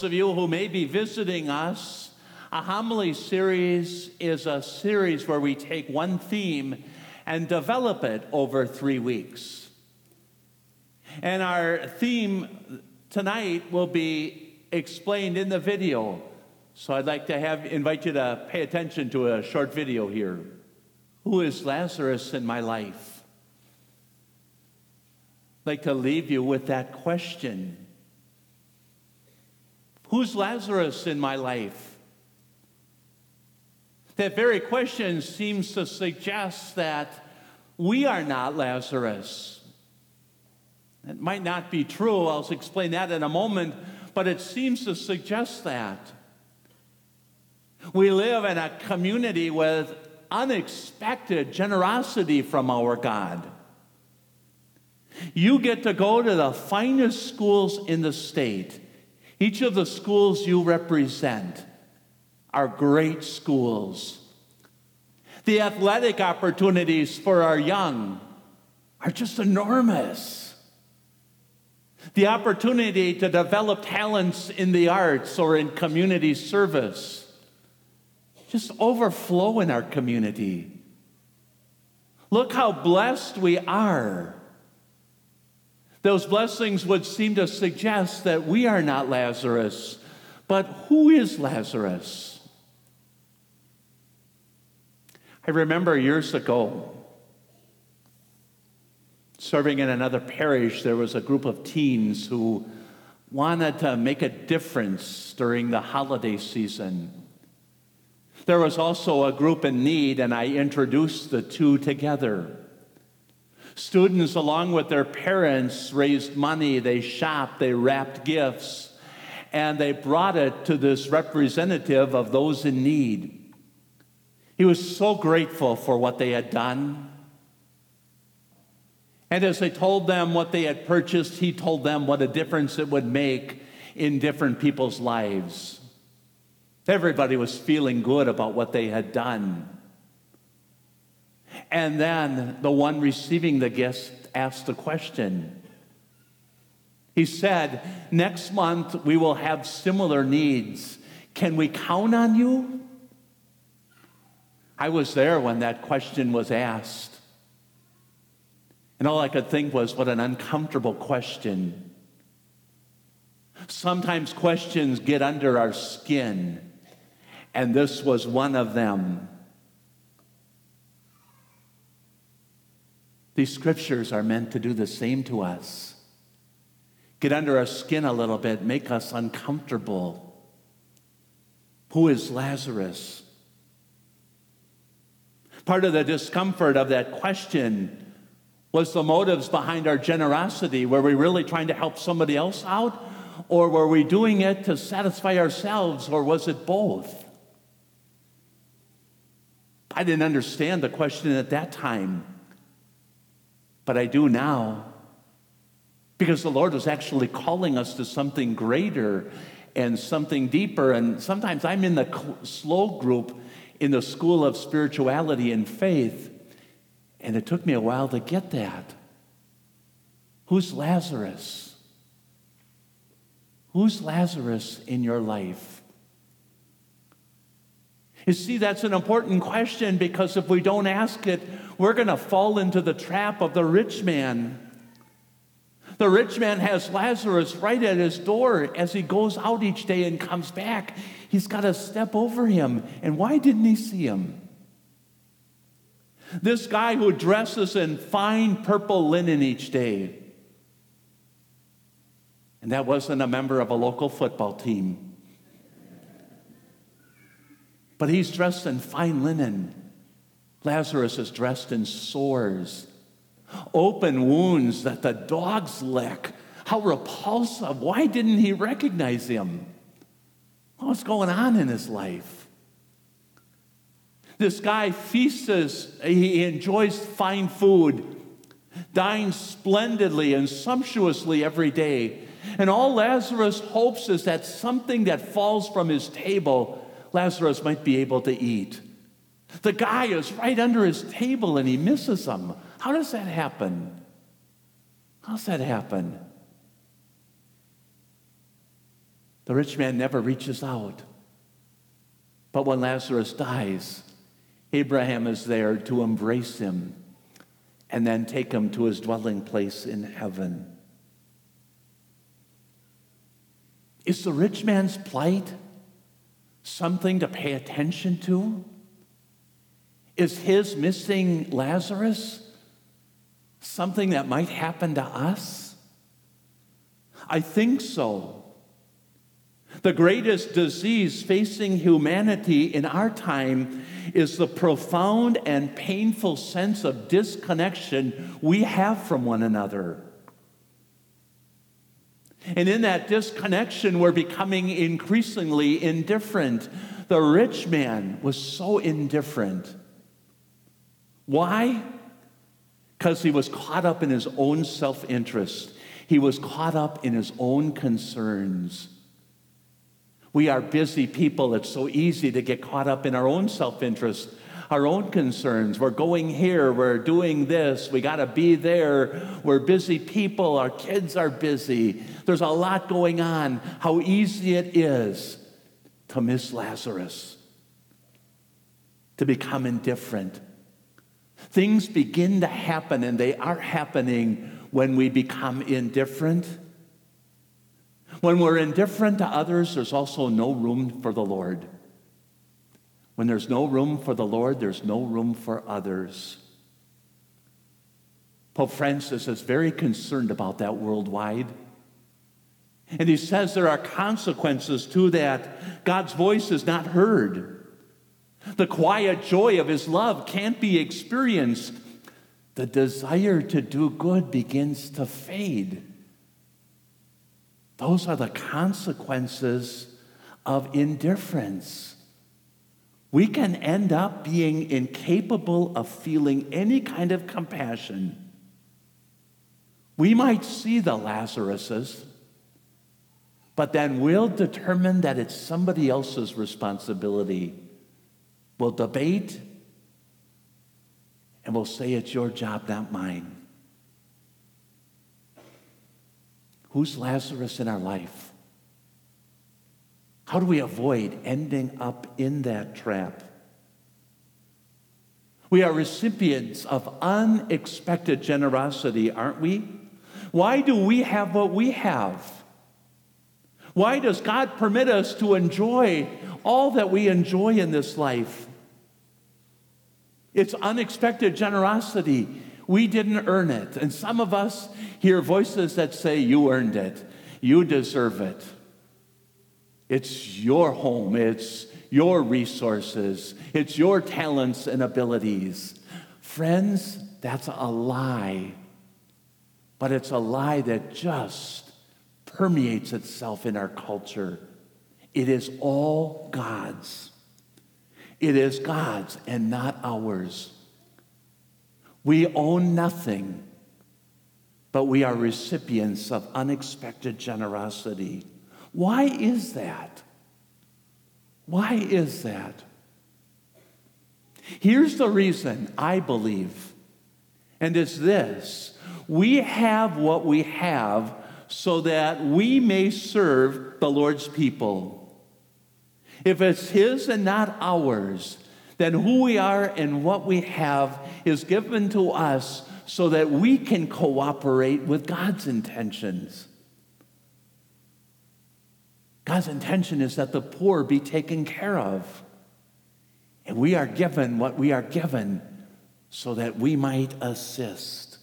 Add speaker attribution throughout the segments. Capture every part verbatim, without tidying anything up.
Speaker 1: Of you who may be visiting us, a homily series is a series where we take one theme and develop it over three weeks. And our theme tonight will be explained in the video. So I'd like to have invite you to pay attention to a short video here. Who is Lazarus in my life? I'd like to leave you with that question. Who's Lazarus in my life? That very question seems to suggest that we are not Lazarus. It might not be true. I'll explain that in a moment, but it seems to suggest that. We live in a community with unexpected generosity from our God. You get to go to the finest schools in the state. Each of the schools you represent are great schools. The athletic opportunities for our young are just enormous. The opportunity to develop talents in the arts or in community service just overflow in our community. Look how blessed we are. Those blessings would seem to suggest that we are not Lazarus, but who is Lazarus? I remember years ago, serving in another parish, there was a group of teens who wanted to make a difference during the holiday season. There was also a group in need, and I introduced the two together. Students, along with their parents, raised money, they shopped, they wrapped gifts, and they brought it to this representative of those in need. He was so grateful for what they had done. And as they told them what they had purchased, he told them what a difference it would make in different people's lives. Everybody was feeling good about what they had done. And then the one receiving the gift asked the question. He said, next month we will have similar needs. Can we count on you? I was there when that question was asked. And all I could think was, what an uncomfortable question. Sometimes questions get under our skin, and this was one of them. These scriptures are meant to do the same to us. Get under our skin a little bit, make us uncomfortable. Who is Lazarus? Part of the discomfort of that question was the motives behind our generosity. Were we really trying to help somebody else out? Or were we doing it to satisfy ourselves? Or was it both? I didn't understand the question at that time. But I do now, because the Lord was actually calling us to something greater and something deeper. And sometimes I'm in the slow group in the School of Spirituality and Faith, and it took me a while to get that. Who's Lazarus? Who's Lazarus in your life? You see, that's an important question, because if we don't ask it, we're going to fall into the trap of the rich man. The rich man has Lazarus right at his door as he goes out each day and comes back. He's got to step over him. And why didn't he see him? This guy who dresses in fine purple linen each day, and that wasn't a member of a local football team, but he's dressed in fine linen. Lazarus is dressed in sores, open wounds that the dogs lick. How repulsive. Why didn't he recognize him? What's going on in his life? This guy feasts, he enjoys fine food, dines splendidly and sumptuously every day. And all Lazarus hopes is that something that falls from his table, Lazarus might be able to eat. The guy is right under his table and he misses him. How does that happen? How does that happen? The rich man never reaches out. But when Lazarus dies, Abraham is there to embrace him and then take him to his dwelling place in heaven. Is the rich man's plight something to pay attention to? Is his missing Lazarus something that might happen to us? I think so. The greatest disease facing humanity in our time is the profound and painful sense of disconnection we have from one another. And in that disconnection, we're becoming increasingly indifferent. The rich man was so indifferent. Why? Because he was caught up in his own self-interest. He was caught up in his own concerns. We are busy people. It's so easy to get caught up in our own self-interest, our own concerns. We're going here. We're doing this. We got to be there. We're busy people. Our kids are busy. There's a lot going on. How easy it is to miss Lazarus, to become indifferent. Things begin to happen, and they are happening when we become indifferent. When we're indifferent to others, there's also no room for the Lord. When there's no room for the Lord, there's no room for others. Pope Francis is very concerned about that worldwide. And he says there are consequences to that. God's voice is not heard. The quiet joy of his love can't be experienced. The desire to do good begins to fade. Those are the consequences of indifference. We can end up being incapable of feeling any kind of compassion. We might see the Lazaruses, but then we'll determine that it's somebody else's responsibility. We'll debate, and we'll say it's your job, not mine. Who's Lazarus in our life? How do we avoid ending up in that trap? We are recipients of unexpected generosity, aren't we? Why do we have what we have? Why does God permit us to enjoy all that we enjoy in this life? It's unexpected generosity. We didn't earn it. And some of us hear voices that say, you earned it. You deserve it. It's your home. It's your resources. It's your talents and abilities. Friends, that's a lie. But it's a lie that just permeates itself in our culture. It is all God's. It is God's and not ours. We own nothing, but we are recipients of unexpected generosity. Why is that? Why is that? Here's the reason, I believe, and it's this. We have what we have so that we may serve the Lord's people. If it's His and not ours, then who we are and what we have is given to us so that we can cooperate with God's intentions. God's intention is that the poor be taken care of. And we are given what we are given so that we might assist.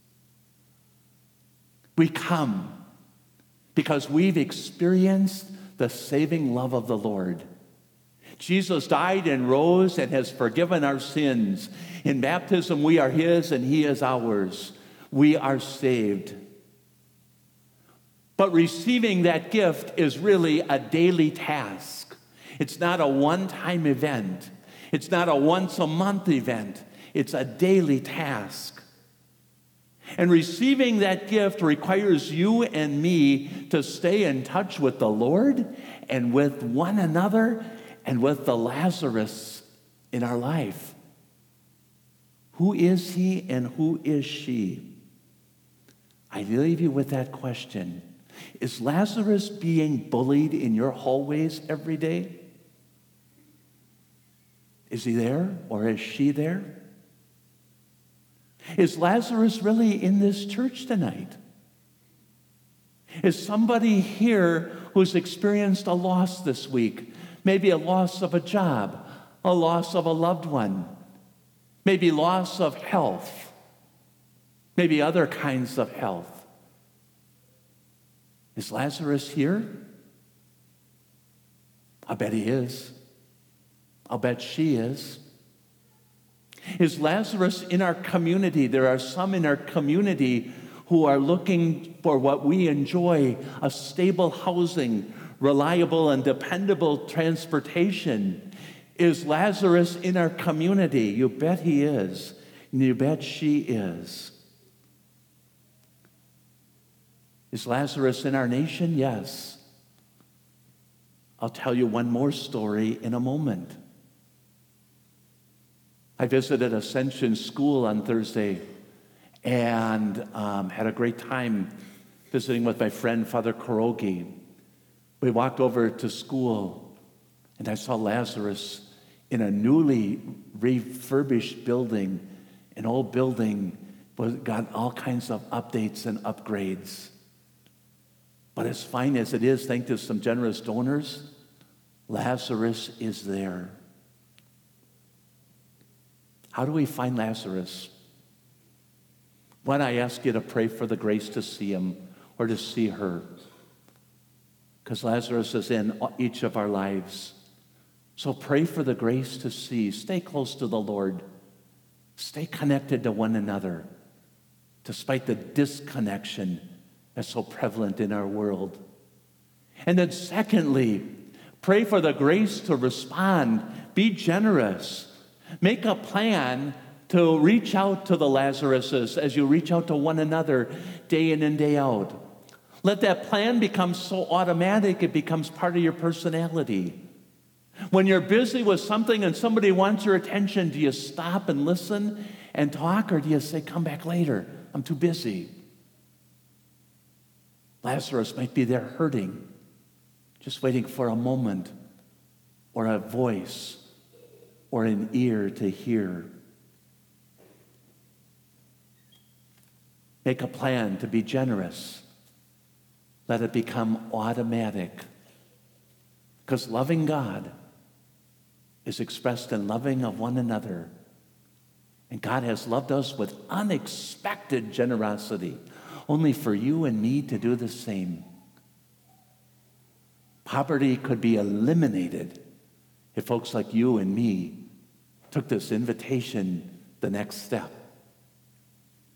Speaker 1: We come because we've experienced the saving love of the Lord. Jesus died and rose and has forgiven our sins. In baptism, we are His and He is ours. We are saved. But receiving that gift is really a daily task. It's not a one-time event. It's not a once-a-month event. It's a daily task. And receiving that gift requires you and me to stay in touch with the Lord and with one another and with the Lazarus in our life. Who is he and who is she? I leave you with that question. Is Lazarus being bullied in your hallways every day? Is he there or is she there? Is Lazarus really in this church tonight? Is somebody here who's experienced a loss this week? Maybe a loss of a job, a loss of a loved one, maybe loss of health, maybe other kinds of health. Is Lazarus here? I bet he is. I'll bet she is. Is Lazarus in our community? There are some in our community who are looking for what we enjoy, a stable housing, reliable and dependable transportation. Is Lazarus in our community? You bet he is, and you bet she is. Is Lazarus in our nation? Yes. I'll tell you one more story in a moment. I visited Ascension School on Thursday and um, had a great time visiting with my friend, Father Kurogi. We walked over to school, and I saw Lazarus in a newly refurbished building, an old building, but got all kinds of updates and upgrades. But as fine as it is, thanks to some generous donors, Lazarus is there. How do we find Lazarus? When I ask you to pray for the grace to see him or to see her, because Lazarus is in each of our lives. So pray for the grace to see. Stay close to the Lord. Stay connected to one another, despite the disconnection that's so prevalent in our world. And then secondly, pray for the grace to respond. Be generous. Make a plan to reach out to the Lazaruses as you reach out to one another day in and day out. Let that plan become so automatic it becomes part of your personality. When you're busy with something and somebody wants your attention, do you stop and listen and talk, or do you say, come back later, I'm too busy? Lazarus might be there hurting, just waiting for a moment or a voice or an ear to hear. Make a plan to be generous. Let it become automatic. Because loving God is expressed in loving of one another. And God has loved us with unexpected generosity, only for you and me to do the same. Poverty could be eliminated if folks like you and me took this invitation the next step.